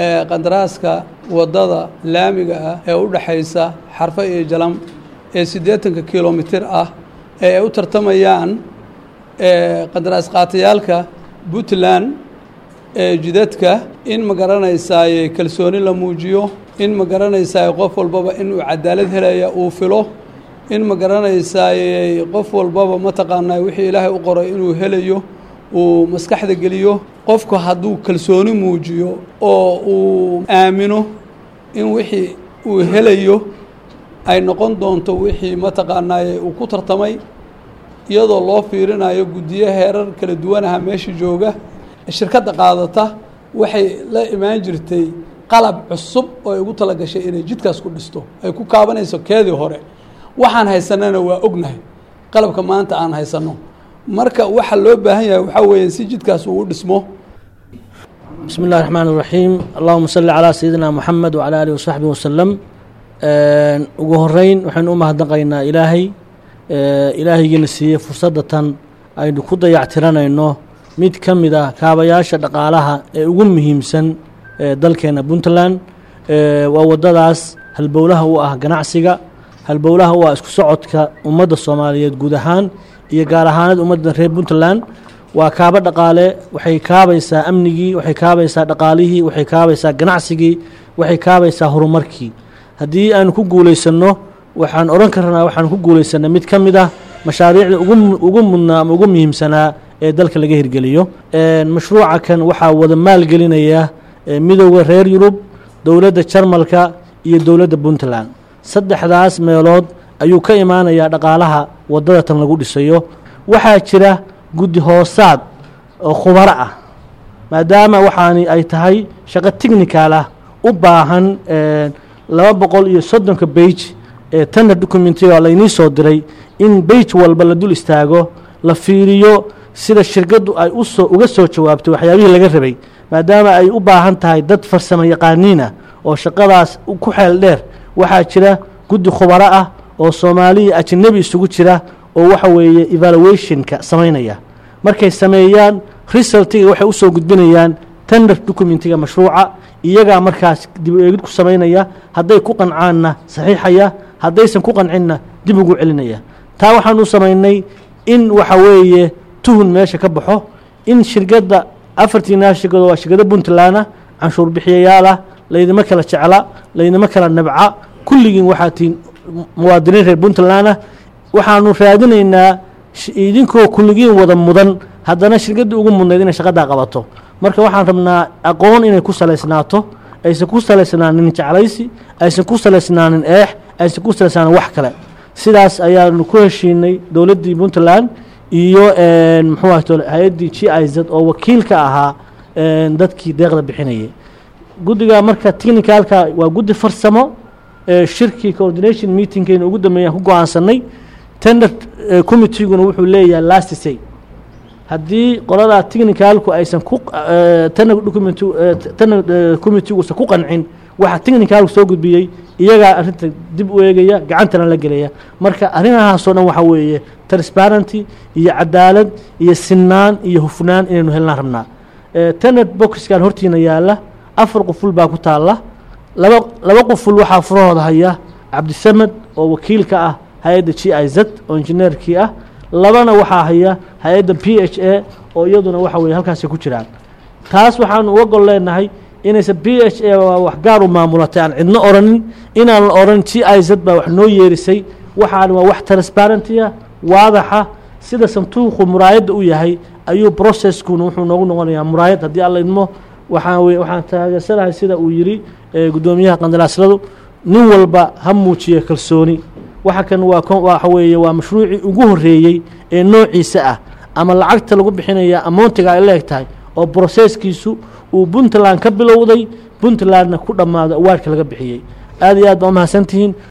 qandaraaska wadada laamiga ah ee u dhaxaysa Xarfo iyo Jalam ee 80 kilomitir ah ee ay u tartamayaan qandaraas qaatayaalka Puntland jidadka in ma garanaysaa kalsooni la muujiyo in ma garanaysaa qof walbaba inuu cadaalad helaya uu filo in ma garanaysaa qof walbaba ma taqaanaa wixii Ilaahay u qoray inuu helayo uu maskaxda geliyo qofku hadduu kalsooni muujiyo oo uu aamino in wixii uu helayo ay noqon doonto wixii ma taqaanaa uu ku tartamay iyadoo loo fiirinayo gudiye heerar kala duwan ah meesha jooga shirkadda qaadata waxay la imaan jirtay qalab cusub oo ay ugu tala gashay inay jidkaas ku dhisto ay ku kaabanayso keedii hore waxaan haysanana waa ognahay qalabka maanta aan haysano marka waxa loo baahan yahay waxa weeyaan si jidkaas uu dhismo bismillaahir rahmaanir rahiim allahumma salli ala sayyidina muhammad wa ala alihi wa sahbihi wa sallam ugu horeyn waxaan u mahadnaqaynaa ilaahaygiina siiyey fursadatan aynu ku dayactiranayno mid ka mid ah kaabayaasha dhaqaalaha ee ugu muhiimsan dalkeena Puntland waa wadadaas halbowlaha u ah ganacsiga halbowlaha u ah isku socodka ummadda Soomaaliyeed guud ahaan iyo gaar ahaan ummadda reer Puntland waa kaaba dhaqaale waxay kaabaysaa amnigii waxay kaabaysaa dhaqaalihii waxay kaabaysaa ganacsigii waxay kaabaysaa horumarkii haddii aan ku guuleysano waxaan oran karnaa waxaan ku guuleysanay mid ka mid ah mashaariicda ugu mudnaa ama ugu muhiimsanaa ee dalka laga hirgeliyo mashruuca kan waxaa wada maalgelinaya midowga reer Yurub dowladda Jarmalka iyo dowladda Puntland saddexdaas meelood ayuu ka imaanayaa dhaqaalaha wadada tan lagu dhisayo waxaa jira gudi hoosaad oo khubaro ah maadaama waxaani ay tahay shaqo technical ah u baahan 230 page tender documentiga la inii soo diray in page walba la dul istaago la fiiriyo sida shirkadu ay uga soo jawaabto waxyaabihii laga rabay maadaama ay u baahan tahay dad farsamo yaqaaniin ah oo shaqadaas ku xeel dheer waxaa jira gudi khubaro ah oo Soomaaliya ajnabi isugu jira oo waxa weeye evaluation-ka sameynaya markay sameeyaan result-iga waxay u soo gudbinayaan tender documentiga mashruuca iyaga markaas dib u eegid ku sameynaya haday ku qancaanna saxiixaya hadaysan ku qancinna dib ugu celinaya taa waxaan u sameynay in waxa weeye tuhun meesha ka baxo in shirkadda afartii shirkado waa shirkadda Puntland canshuur bixiyayaal laydima kala jecla laydima kala nabca kulligiin waxaa tiin muwaadiniin reer Puntland waxaanu raadinaynaa idinkoo kulligiin wada mudan haddana shirkadda ugu mudnayd inay shaqada qabato marka waxaan rabnaa aqoon inay ku saleysnaato aysan ku saleysnaanin jeclaysi aysan ku saleysnaanin aysan ku saleysnaanin wax kale sidaas ayaanu ku heshiinay dowladdii Puntland iyo muxuu ahaa hay'addii GIZ oo wakiil ka ahaa dadkii deeqda bixinayay gudiga marka technicalka waa gudi farsamo shirki coordination meeting-keena ugu dambeeyay ku go'aansanay tender committee-guna wuxuu leeyahay last say haddii qolada technicalku aysan ku tender committee-gu ku qancin waxa technicalku soo gudbiyay iyaga arinta dib u eegaya gacantana la gelaya marka arinahaas oo dhan waxa weeye transparency iyo cadaalad iyo sinaan iyo hufnaan inaynu helnaa rabnaa tender box-kan hortiina yaala 4 quful baa ku taala laba quful waxaa furahooda haya Cabdisamad oo wakiilka ah hay'adda GIZ oo engineer-kii ah labana waxaa haya hay'adda PHA oo iyaduna waxa weeye halkaas ku jiraan taas waxaan uga gol leenahay inaysan PHA wax gaar u maamulatay aan cidna oranin inaan la oran GIZ baa wax noo yeerisay waxaan waa wax transparency waadaxa sida santuuqu muraayada u yahay ayuu process-kuna wuxuu noogu noqonayaa muraayad haddii alla idmo waxaan taageersanahay sida uu yiri gudoomiyaha qandaraasladu nin walba ha muujiyo kalsooni waxa kan waxa weeye waa mashruuci ugu horeeyay ee noociisa ah ama lacagta lagu bixinaya amountiga ay leegtahay oo process-kiisu uu Puntland ka bilowday Puntlandna ku dhamaado awardka laga bixiyay aad iyo aad ma mahadsantihiin